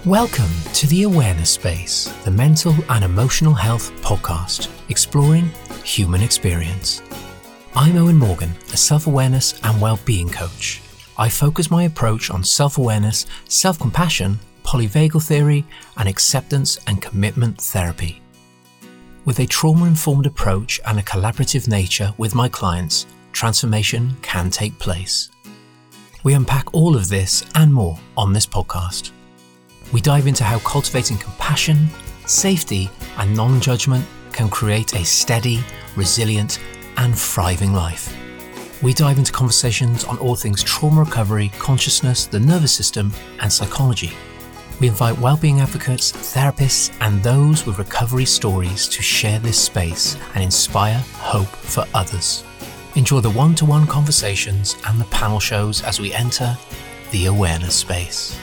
Welcome to the Awareness Space, the mental and emotional health podcast, exploring human experience. I'm Owen Morgan, a self-awareness and well-being coach. I focus my approach on self-awareness, self-compassion, polyvagal theory, and acceptance and commitment therapy. With a trauma-informed approach and a collaborative nature with my clients, transformation can take place. We unpack all of this and more on this podcast. We dive into how cultivating compassion, safety, and non-judgment can create a steady, resilient, and thriving life. We dive into conversations on all things trauma recovery, consciousness, the nervous system, and psychology. We invite well-being advocates, therapists, and those with recovery stories to share this space and inspire hope for others. Enjoy the one-to-one conversations and the panel shows as we enter the awareness space.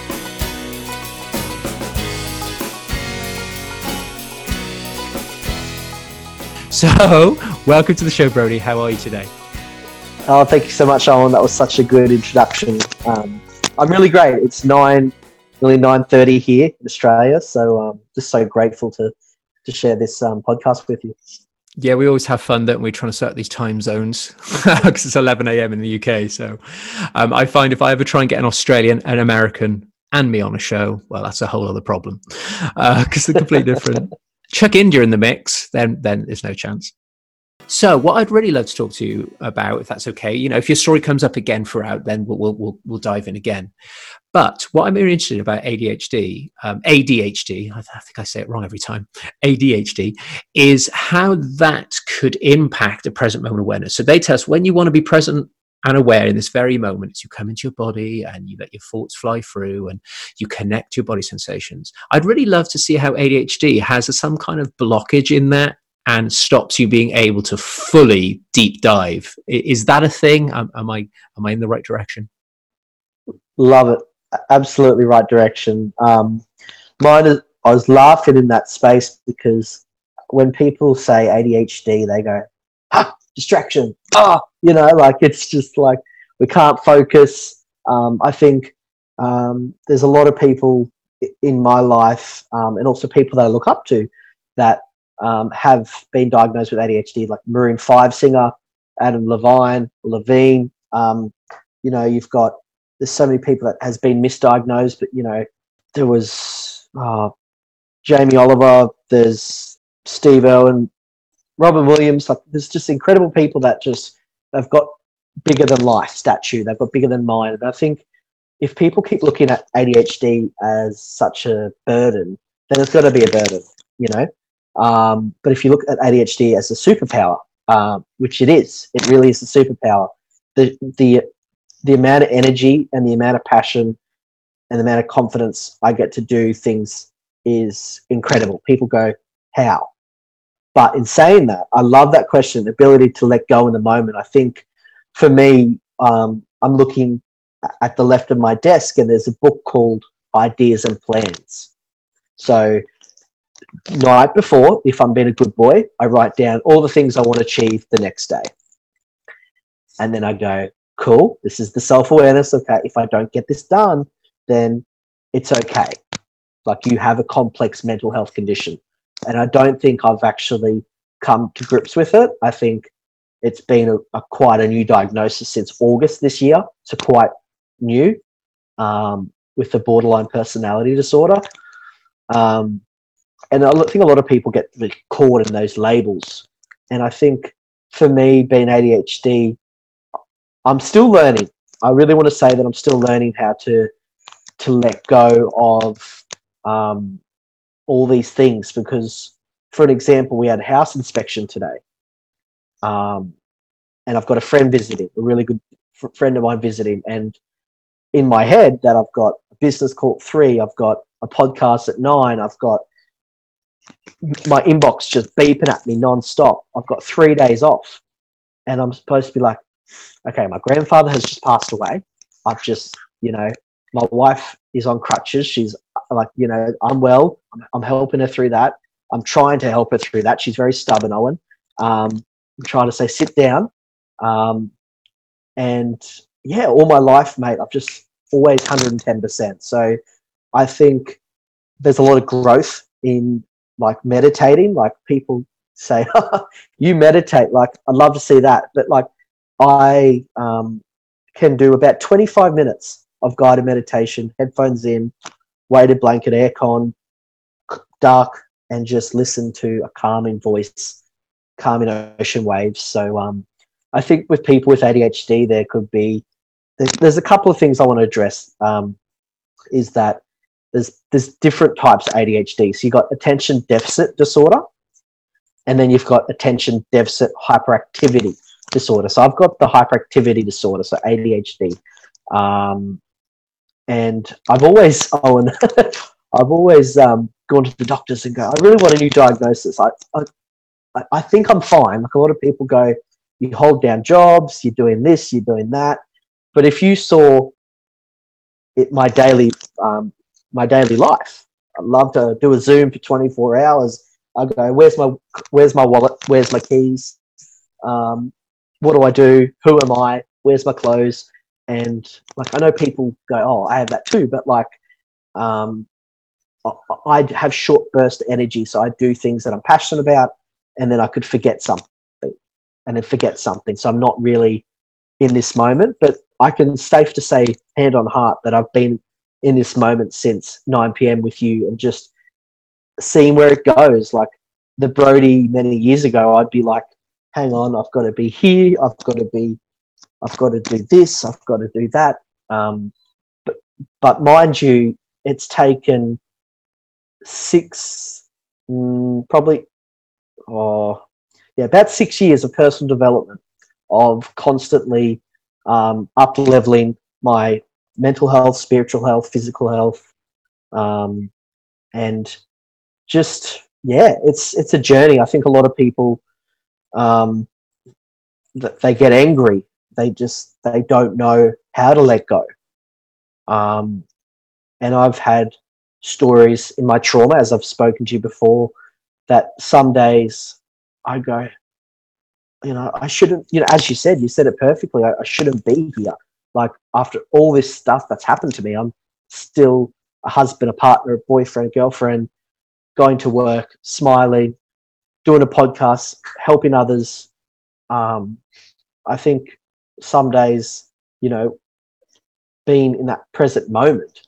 So, welcome to the show, Brody. How are you today? Oh, thank you so much, Owen. That was such a good introduction. I'm really great. It's nearly 9:30 here in Australia, so just so grateful to share this podcast with you. Yeah, we always have fun, don't we, trying to set these time zones because it's 11 a.m. in the UK. So I find if I ever try and get an Australian, an American, and me on a show, well, that's a whole other problem because they're completely different. Chuck India in the mix, then there's no chance. So what I'd really love to talk to you about, if that's okay, if your story comes up again throughout, then we'll dive in again. But what I'm very interested in about ADHD, I think I say it wrong every time, ADHD, is how that could impact a present moment awareness. So they tell us when you want to be present and aware in this very moment, as you come into your body and you let your thoughts fly through and you connect to your body sensations. I'd really love to see how ADHD has some kind of blockage in that and stops you being able to fully deep dive. Is that a thing? Am I in the right direction? Love it. Absolutely right direction. I was laughing in that space because when people say ADHD, they go, distraction. It's just like we can't focus. I think there's a lot of people in my life and also people that I look up to that have been diagnosed with ADHD, like Maroon 5 singer Adam Levine. There's so many people that has been misdiagnosed, but there was Jamie Oliver, there's Steve Irwin, Robin Williams. Like, there's just incredible people that they've got bigger than life stature, they've got bigger than mind. And I think if people keep looking at ADHD as such a burden, then it's got to be a burden, But if you look at ADHD as a superpower, which it is, it really is a superpower. The amount of energy and the amount of passion and the amount of confidence I get to do things is incredible. People go, how? But in saying that, I love that question, the ability to let go in the moment. I think for me, I'm looking at the left of my desk and there's a book called Ideas and Plans. So night before, if I'm being a good boy, I write down all the things I want to achieve the next day. And then I go, cool, this is the self-awareness. Okay, if I don't get this done, then it's okay. Like, you have a complex mental health condition. And I don't think I've actually come to grips with it. I think it's been quite a new diagnosis since August this year. So quite new with the borderline personality disorder. And I think a lot of people get really caught in those labels. And I think for me, being ADHD, I'm still learning. I really want to say that I'm still learning how to let go of all these things, because, for an example, we had a house inspection today, and I've got a friend visiting, a really good friend of mine visiting, and in my head that I've got a business call at 3, I've got a podcast at 9, I've got my inbox just beeping at me non-stop. I've got 3 days off, and I'm supposed to be like, okay, my grandfather has just passed away. I've just, my wife is on crutches. She's like, I'm well. I'm helping her through that. I'm trying to help her through that. She's very stubborn, Owen. I'm trying to say, sit down. And yeah, all my life, mate, I've just always 110%. So I think there's a lot of growth in like meditating. Like people say, you meditate. Like I'd love to see that. But like I can do about 25 minutes of guided meditation, headphones in, weighted blanket, aircon, dark, and just listen to a calming voice, calming ocean waves. So I think with people with ADHD, there's a couple of things I want to address. Is that there's different types of ADHD. So you've got attention deficit disorder, and then you've got attention deficit hyperactivity disorder. So I've got the hyperactivity disorder, so ADHD. And I've always, Owen, I've always gone to the doctors and go, I really want a new diagnosis. I think I'm fine. Like a lot of people go, you hold down jobs, you're doing this, you're doing that. But if you saw my daily life, I'd love to do a Zoom for 24 hours. I go, where's my wallet? Where's my keys? What do I do? Who am I? Where's my clothes? And like, I know people go, oh, I have that too. But like, I have short burst energy. So I do things that I'm passionate about, and then I could forget something and then forget something. So I'm not really in this moment, but I can safe to say, hand on heart, that I've been in this moment since 9 p.m. with you and just seeing where it goes. Like the Brody many years ago, I'd be like, hang on, I've got to be here. I've got to do this. I've got to do that. But mind you, it's taken about 6 years of personal development, of constantly up-leveling my mental health, spiritual health, physical health, and just, it's a journey. I think a lot of people, they get angry. They don't know how to let go. And I've had stories in my trauma, as I've spoken to you before, that some days I go, I shouldn't, as you said it perfectly. I shouldn't be here. Like after all this stuff that's happened to me, I'm still a husband, a partner, a boyfriend, a girlfriend, going to work, smiling, doing a podcast, helping others. I think some days, being in that present moment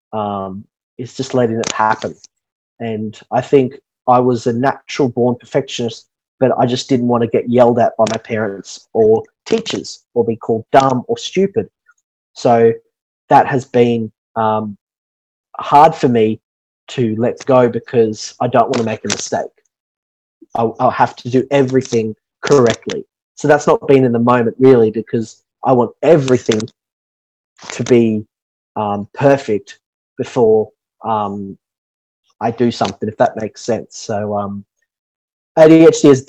is just letting it happen. And I think I was a natural born perfectionist, but I just didn't want to get yelled at by my parents or teachers or be called dumb or stupid. So that has been hard for me to let go, because I don't want to make a mistake. I'll have to do everything correctly. So that's not been in the moment really, because I want everything to be perfect before I do something, if that makes sense. So ADHD has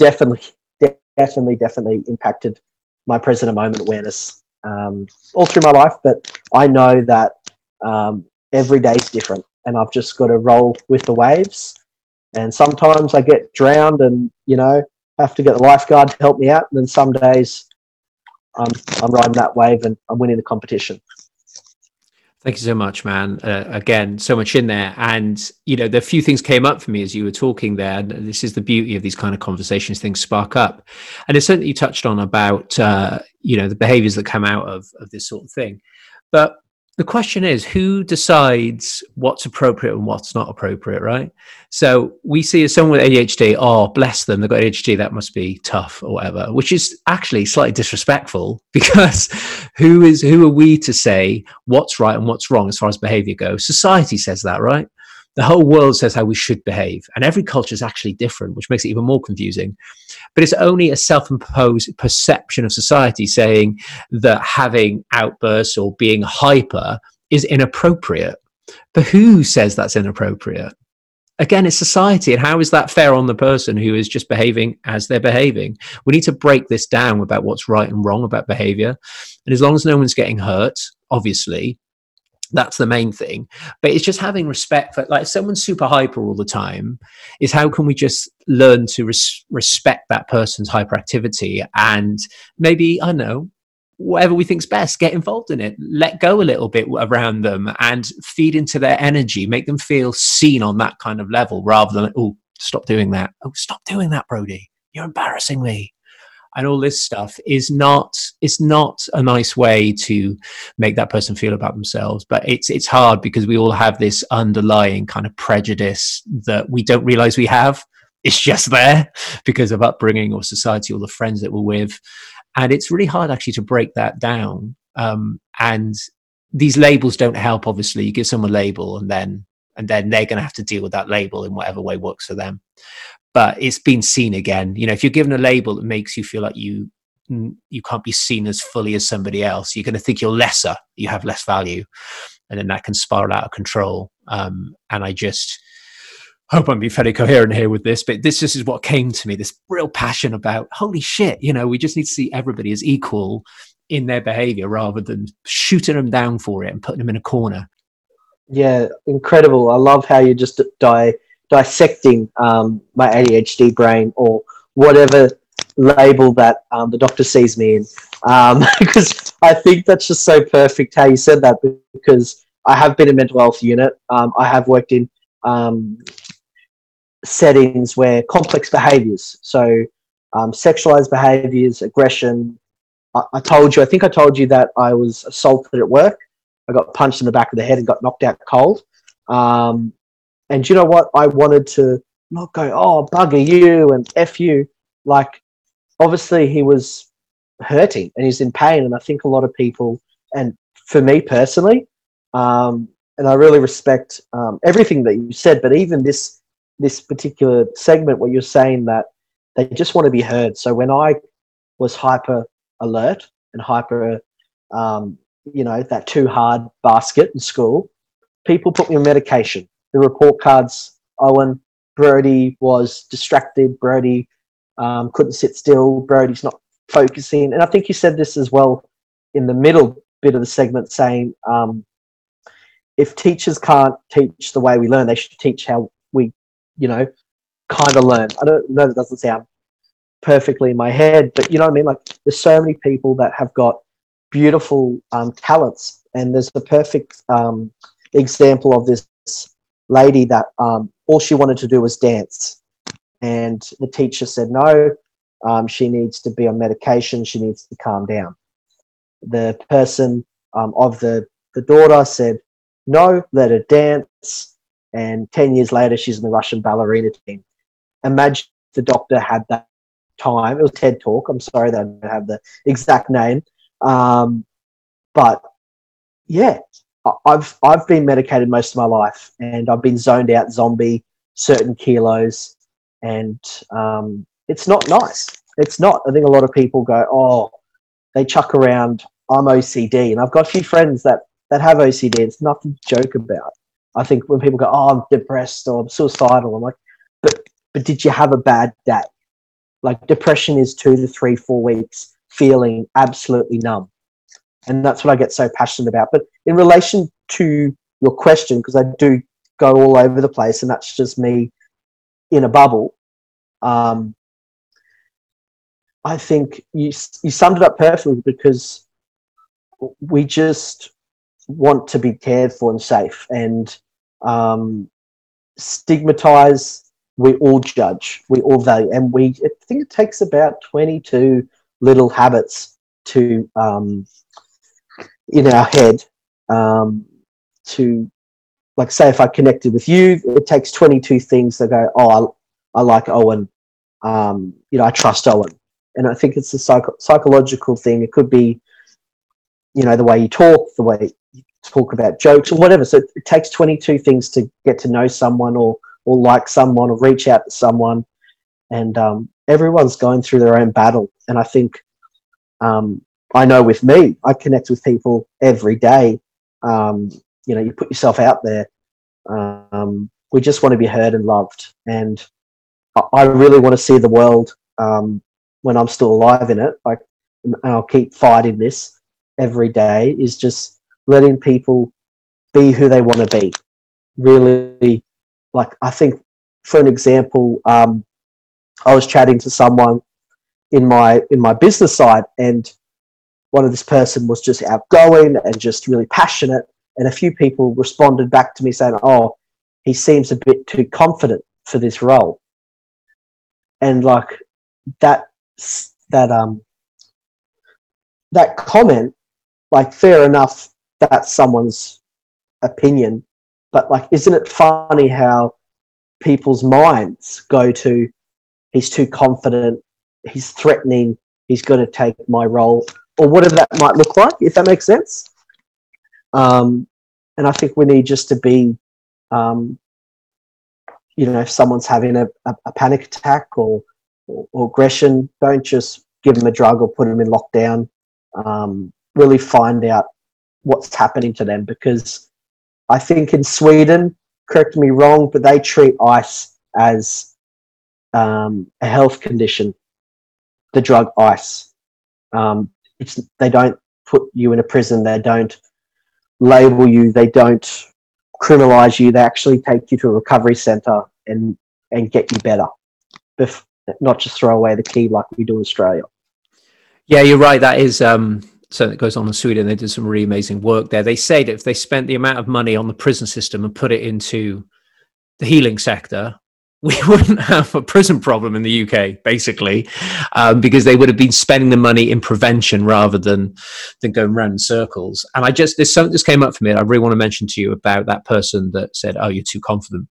definitely impacted my present moment awareness all through my life. But I know that every day is different, and I've just got to roll with the waves. And sometimes I get drowned and, have to get the lifeguard to help me out. And then some days I'm riding that wave and I'm winning the competition. Thank you so much, man. Again, so much in there. And, the few things came up for me as you were talking there. And this is the beauty of these kind of conversations, things spark up. And it's something you touched on about, the behaviors that come out of this sort of thing. But the question is, who decides what's appropriate and what's not appropriate, right? So we see as someone with ADHD, oh, bless them, they've got ADHD, that must be tough or whatever, which is actually slightly disrespectful, because who are we to say what's right and what's wrong as far as behavior goes? Society says that, right? The whole world says how we should behave, and every culture is actually different, which makes it even more confusing. But it's only a self-imposed perception of society saying that having outbursts or being hyper is inappropriate. But who says that's inappropriate? Again, it's society. And how is that fair on the person who is just behaving as they're behaving? We need to break this down about what's right and wrong about behavior. And as long as no one's getting hurt, obviously, that's the main thing. But it's just having respect for, like, if someone's super hyper all the time, is how can we just learn to respect that person's hyperactivity, and maybe, I don't know, whatever we think's best, get involved in it, let go a little bit around them and feed into their energy, make them feel seen on that kind of level, rather than, oh, stop doing that. Oh, stop doing that, Brody. You're embarrassing me. And all this stuff is not, it's not a nice way to make that person feel about themselves. But it's hard because we all have this underlying kind of prejudice that we don't realize we have. It's just there because of upbringing or society or the friends that we're with. And it's really hard actually to break that down. And these labels don't help, obviously. You give someone a label and then they're going to have to deal with that label in whatever way works for them. But it's been seen again. You know, if you're given a label that makes you feel like you can't be seen as fully as somebody else, you're going to think you're lesser, you have less value. And then that can spiral out of control. And I just hope I'm being fairly coherent here with this, but this is what came to me, this real passion about, holy shit, you know, we just need to see everybody as equal in their behavior rather than shooting them down for it and putting them in a corner. Yeah, incredible. I love how you just dissecting my ADHD brain, or whatever label that the doctor sees me in, because I think that's just so perfect how you said that, because I have been in mental health unit. I have worked in settings where complex behaviors, so sexualized behaviors, aggression. I think I told you that I was assaulted at work. I got punched in the back of the head and got knocked out cold. And you know what? I wanted to not go, oh, bugger you and F you. Like, obviously he was hurting and he's in pain. And I think a lot of people, and for me personally, and I really respect everything that you said, but even this particular segment where you're saying that they just want to be heard. So when I was hyper alert and hyper, that too hard basket in school, people put me on medication. The report cards, Owen, Brody was distracted, Brody couldn't sit still, Brody's not focusing. And I think you said this as well in the middle bit of the segment, saying if teachers can't teach the way we learn, they should teach how we, kind of learn. I don't know, that doesn't sound perfectly in my head, but you know what I mean? Like, there's so many people that have got beautiful talents, and there's a perfect example of this lady that all she wanted to do was dance, and the teacher said no, she needs to be on medication, she needs to calm down. The person of the daughter said no, let her dance, and 10 years later she's in the Russian ballerina team. Imagine if the doctor had that time. It was TED Talk, I'm sorry that I don't have the exact name, but yeah, I've been medicated most of my life, and I've been zoned out, zombie, certain kilos, and it's not nice. It's not. I think a lot of people go, oh, they chuck around, I'm OCD, and I've got a few friends that have OCD. It's nothing to joke about. I think when people go, oh, I'm depressed or I'm suicidal, I'm like, but did you have a bad day? Like, depression is 2 to 3, 4 weeks feeling absolutely numb. And that's what I get so passionate about. But in relation to your question, because I do go all over the place and that's just me in a bubble, I think you summed it up perfectly, because we just want to be cared for and safe, and stigmatize, we all judge, we all value, and I think it takes about 22 little habits to in our head to, like, say if I connected with you, it takes 22 things that go, oh, I like Owen, I trust Owen. And I think it's a psychological thing. It could be, the way you talk, the way you talk about jokes or whatever. So it takes 22 things to get to know someone or like someone or reach out to someone. And everyone's going through their own battle. And I think, I know with me, I connect with people every day. You put yourself out there. We just want to be heard and loved. And I really want to see the world when I'm still alive in it. Like, and I'll keep fighting this every day, is just letting people be who they want to be. Really, like, I think, for an example, I was chatting to someone in my business side, and one of this person was just outgoing and just really passionate. And a few people responded back to me saying, oh, he seems a bit too confident for this role. And like that comment, like, fair enough, that's someone's opinion. But like, isn't it funny how people's minds go to, he's too confident, he's threatening, he's going to take my role, or whatever that might look like, if that makes sense. And I think we need just to be, if someone's having a panic attack or aggression, don't just give them a drug or put them in lockdown. Really find out what's happening to them, because I think in Sweden, correct me wrong, but they treat ice as a health condition, the drug ice. They don't put you in a prison, they don't label you, they don't criminalize you, they actually take you to a recovery center and get you better, not just throw away the key like we do in Australia. Yeah, you're right. That is something that goes on in Sweden. They did some really amazing work there. They say that if they spent the amount of money on the prison system and put it into the healing sector, we wouldn't have a prison problem in the UK, basically, because they would have been spending the money in prevention rather than going around in circles. And there's something that came up for me, and I really want to mention to you about that person that said, oh, you're too confident.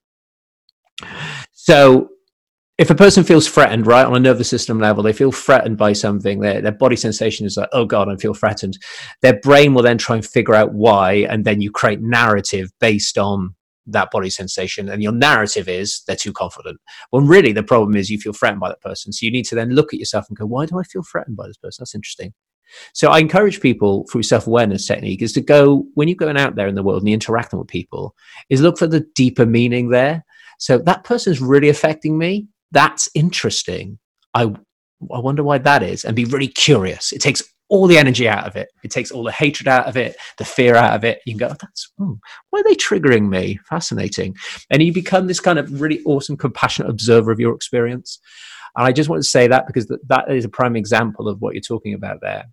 So if a person feels threatened, right, on a nervous system level, they feel threatened by something, their body sensation is like, oh God, I feel threatened. Their brain will then try and figure out why, and then you create narrative based on that body sensation, and your narrative is they're too confident. Well, really the problem is you feel threatened by that person, so you need to then look at yourself and go, why do I feel threatened by this person? That's interesting. So I encourage people through self-awareness technique is to go, when you're going out there in the world and you're interacting with people, is look for the deeper meaning there. So that person's really affecting me, that's interesting, I wonder why that is, and be really curious. It takes all the energy out of it. It takes all the hatred out of it, the fear out of it. You can go, why are they triggering me? Fascinating. And you become this kind of really awesome, compassionate observer of your experience. And I just want to say that because that is a prime example of what you're talking about there.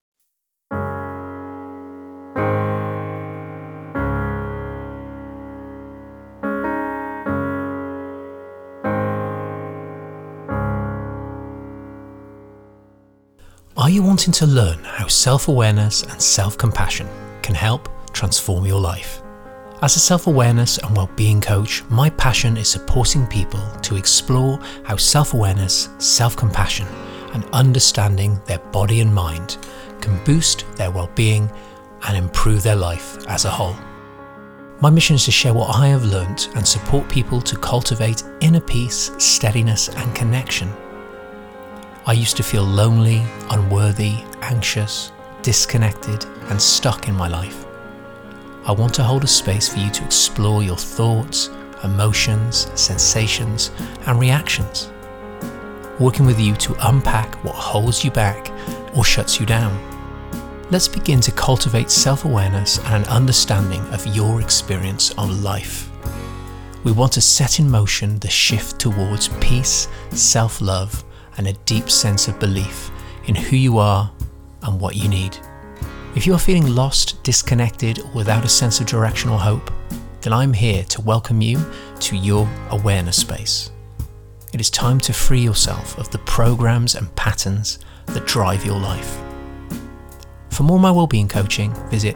Are you wanting to learn how self-awareness and self-compassion can help transform your life? As a self-awareness and well-being coach, my passion is supporting people to explore how self-awareness, self-compassion, and understanding their body and mind can boost their well-being and improve their life as a whole. My mission is to share what I have learned and support people to cultivate inner peace, steadiness, and connection. I used to feel lonely, unworthy, anxious, disconnected, and stuck in my life. I want to hold a space for you to explore your thoughts, emotions, sensations, and reactions. Working with you to unpack what holds you back or shuts you down. Let's begin to cultivate self-awareness and an understanding of your experience of life. We want to set in motion the shift towards peace, self-love, and a deep sense of belief in who you are and what you need. If you are feeling lost, disconnected, or without a sense of direction or hope, then I'm here to welcome you to your awareness space. It is time to free yourself of the programs and patterns that drive your life. For more of my wellbeing coaching, visit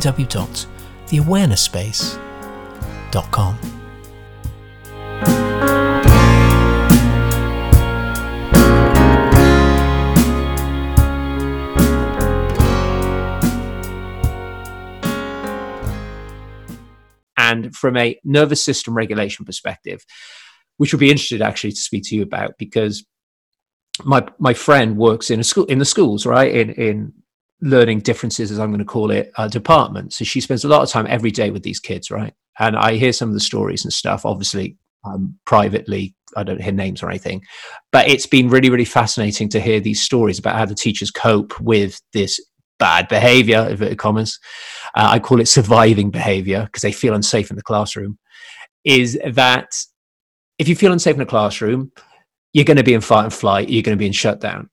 www.theawareness-space.com. And from a nervous system regulation perspective, which would be interested actually to speak to you about, because my friend works in the schools, right, in learning differences, as I'm going to call it, department. So she spends a lot of time every day with these kids, right? And I hear some of the stories and stuff, obviously privately. I don't hear names or anything, but it's been really, really fascinating to hear these stories about how the teachers cope with this bad behavior, inverted commas. I call it surviving behavior because they feel unsafe in the classroom. Is that if you feel unsafe in the classroom, you're going to be in fight and flight, you're going to be in shutdown.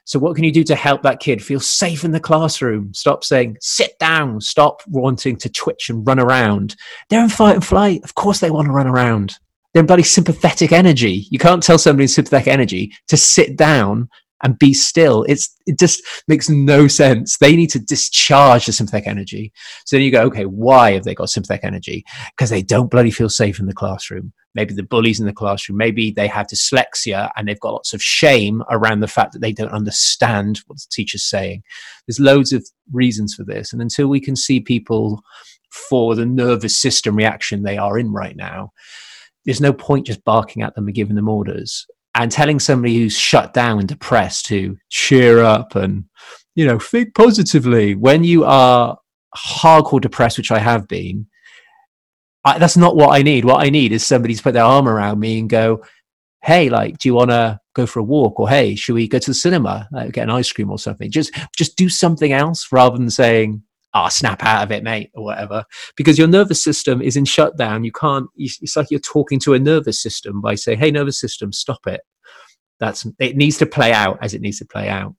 So what can you do to help that kid feel safe in the classroom? Stop saying, sit down. Stop wanting to twitch and run around. They're in fight and flight. Of course they want to run around. They're in bloody sympathetic energy. You can't tell somebody in sympathetic energy to sit down and be still. It just makes no sense. They need to discharge the sympathetic energy. So then you go, okay, why have they got sympathetic energy? Because they don't bloody feel safe in the classroom. Maybe the bullies in the classroom. Maybe they have dyslexia and they've got lots of shame around the fact that they don't understand what the teacher's saying. There's loads of reasons for this. And until we can see people for the nervous system reaction they are in right now, there's no point just barking at them and giving them orders. And telling somebody who's shut down and depressed to cheer up and, think positively when you are hardcore depressed, which I have been, that's not what I need. What I need is somebody to put their arm around me and go, hey, do you want to go for a walk? Or, hey, should we go to the cinema, get an ice cream or something? Just do something else rather than saying, snap out of it, mate, or whatever, because your nervous system is in shutdown. You can't, it's like you're talking to a nervous system by saying, hey, nervous system, stop it. It needs to play out as it needs to play out.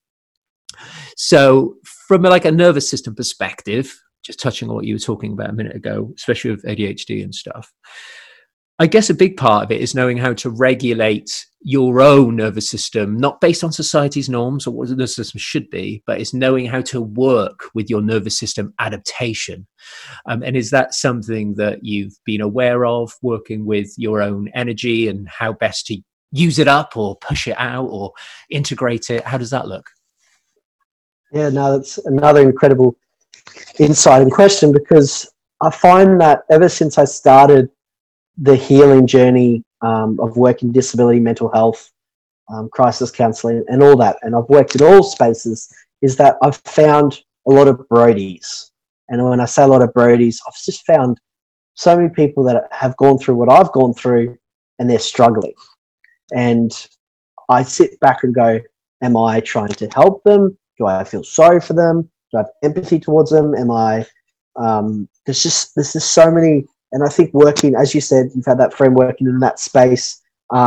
So from a nervous system perspective, just touching on what you were talking about a minute ago, especially with ADHD and stuff, I guess a big part of it is knowing how to regulate your own nervous system, not based on society's norms or what the nervous system should be, but it's knowing how to work with your nervous system adaptation. And is that something that you've been aware of, working with your own energy and how best to use it up or push it out or integrate it? How does that look? Yeah, no, that's another incredible insight and question, because I find that ever since I started the healing journey of working disability, mental health, crisis counselling and all that, and I've worked in all spaces, is that I've found a lot of Brodies. And when I say a lot of Brodies, I've just found so many people that have gone through what I've gone through and they're struggling. And I sit back and go, am I trying to help them? Do I feel sorry for them? Do I have empathy towards them? Am I, there's just so many. And I think working, as you said, you've had that friend working in that space.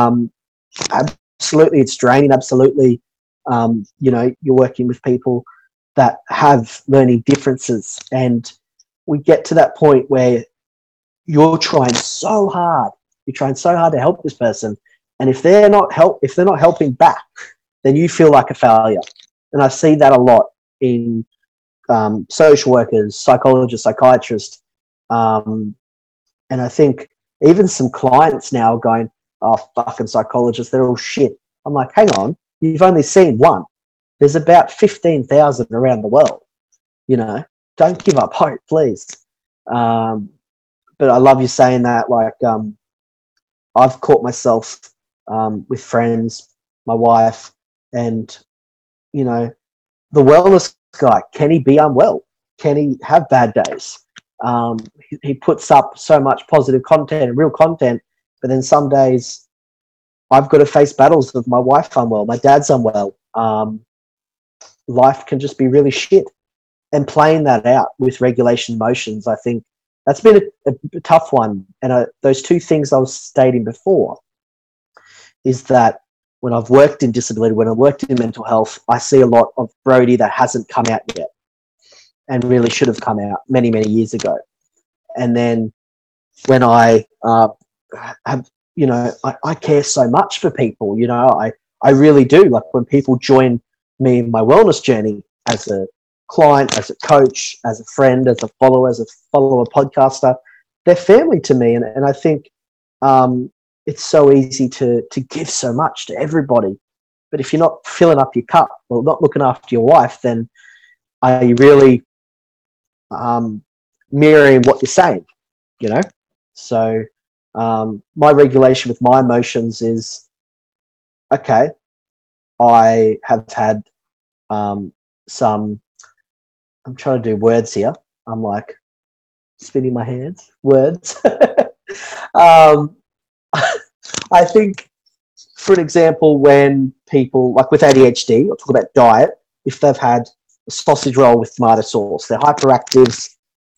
Absolutely, it's draining. Absolutely, you're working with people that have learning differences, and we get to that point where you're trying so hard. You're trying so hard to help this person, and if they're not helping back, then you feel like a failure. And I see that a lot in social workers, psychologists, psychiatrists. And I think even some clients now are going, oh, fucking psychologists, they're all shit. I'm like, hang on, you've only seen one. There's about 15,000 around the world. Don't give up hope, please. But I love you saying that. I've caught myself with friends, my wife, and, the wellness guy, can he be unwell? Can he have bad days? He puts up so much positive content and real content, but then some days I've got to face battles of my wife unwell, my dad's unwell. Life can just be really shit, and playing that out with regulation motions, I think that's been a tough one. And those two things I was stating before is that when I've worked in disability, when I worked in mental health, I see a lot of Brody that hasn't come out yet and really should have come out many, many years ago. And then when I have, I care so much for people, I really do. Like when people join me in my wellness journey as a client, as a coach, as a friend, as a follower podcaster, they're family to me. And I think it's so easy to give so much to everybody. But if you're not filling up your cup or not looking after your wife, then are you really mirroring what you're saying, So my regulation with my emotions is, okay, I have had some, I'm trying to do words here. I'm like spinning my hands, words. I think, for an example, when people, like with ADHD, I'll talk about diet, if they've had a sausage roll with tomato sauce, they're hyperactives,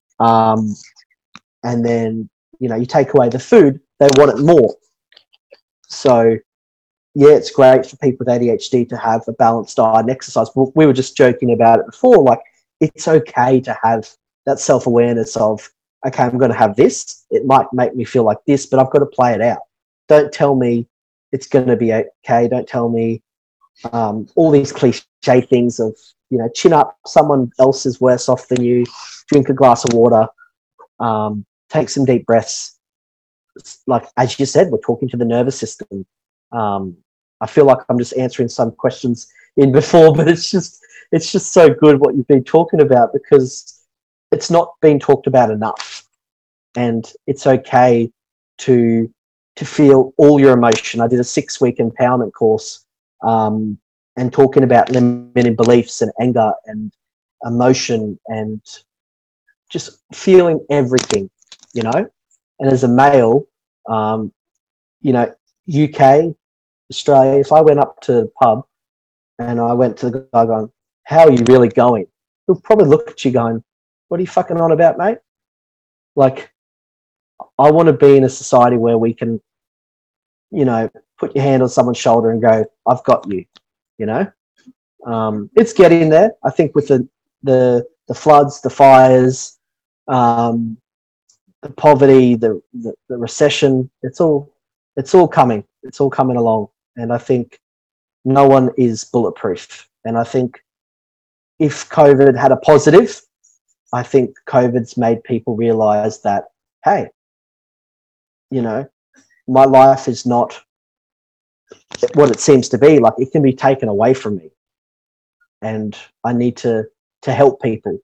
and then, you take away the food, they want it more. So, yeah, it's great for people with ADHD to have a balanced diet and exercise. We were just joking about it before. Like, it's okay to have that self-awareness of, okay, I'm going to have this. It might make me feel like this, but I've got to play it out. Don't tell me it's going to be okay. Don't tell me all these cliche things of, you know, chin up, someone else is worse off than you, drink a glass of water, take some deep breaths. Like, as you said, we're talking to the nervous system. I feel like I'm just answering some questions in before, but it's just so good what you've been talking about, because it's not being talked about enough, and it's okay to feel all your emotion. I did a 6-week empowerment course, and talking about limiting beliefs and anger and emotion and just feeling everything, you know. And as a male, you know, UK, Australia, if I went up to the pub and I went to the guy going, how are you really going? He'll probably look at you going, what are you fucking on about, mate? Like, I want to be in a society where we can, you know, put your hand on someone's shoulder and go, I've got you, you know? It's getting there. I think with the floods, the fires, the poverty, the recession, it's all coming. It's all coming along. And I think no one is bulletproof. And I think if COVID had a positive, I think COVID's made people realize that, hey, you know, my life is not what it seems to be. Like, it can be taken away from me, and I need to help people.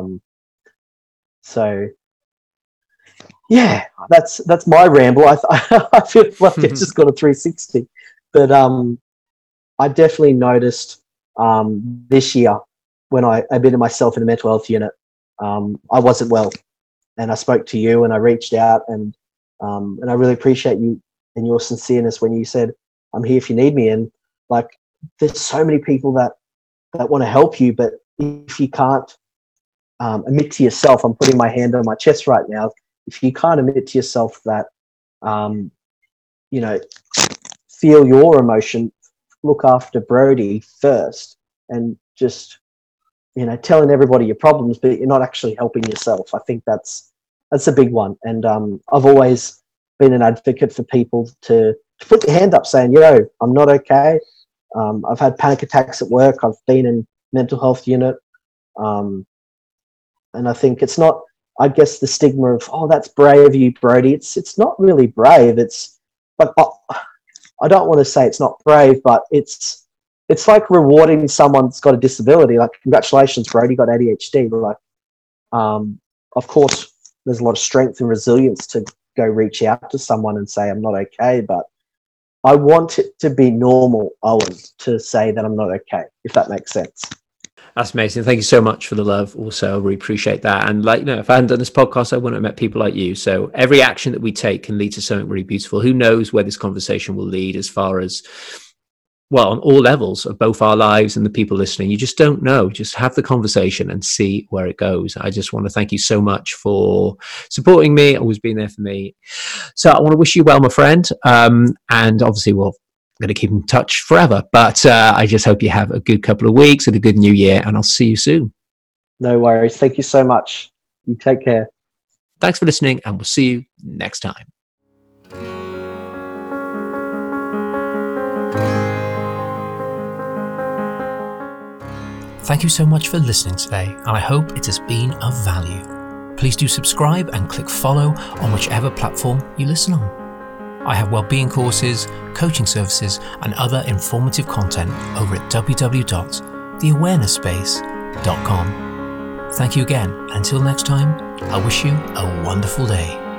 So yeah, that's my ramble. I feel like it's just got a 360, but I definitely noticed this year when I admitted myself in the mental health unit, I wasn't well, and I spoke to you and I reached out, and I really appreciate you and your sincereness when you said, I'm here if you need me. And like, there's so many people that want to help you, but if you can't admit to yourself, I'm putting my hand on my chest right now, if you can't admit to yourself that, you know, feel your emotion, look after Brody first, and just, you know, telling everybody your problems, but you're not actually helping yourself. I think that's a big one. And I've always been an advocate for people to put their hand up saying, yo, I'm not okay. I've had panic attacks at work. I've been in mental health unit. And I think it's not, I guess, the stigma of, oh, that's brave of you, Brody. It's not really brave. But I don't want to say it's not brave, but it's like rewarding someone that's got a disability. Like, congratulations, Brody, got ADHD. Like, of course, there's a lot of strength and resilience to go reach out to someone and say, I'm not okay. But I want it to be normal, Owen, to say that I'm not okay, if that makes sense. That's amazing. Thank you so much for the love. Also, I really appreciate that. And like, you know, if I hadn't done this podcast, I wouldn't have met people like you. So every action that we take can lead to something really beautiful. Who knows where this conversation will lead, as far as, well, on all levels of both our lives and the people listening. You just don't know. Just have the conversation and see where it goes. I just want to thank you so much for supporting me, always being there for me. So I want to wish you well, my friend. And obviously we're going to keep in touch forever. But I just hope you have a good couple of weeks and a good new year, and I'll see you soon. No worries. Thank you so much. You take care. Thanks for listening, and we'll see you next time. Thank you so much for listening today, and I hope it has been of value. Please do subscribe and click follow on whichever platform you listen on. I have wellbeing courses, coaching services, and other informative content over at www.theawarenesspace.com. Thank you again. Until next time, I wish you a wonderful day.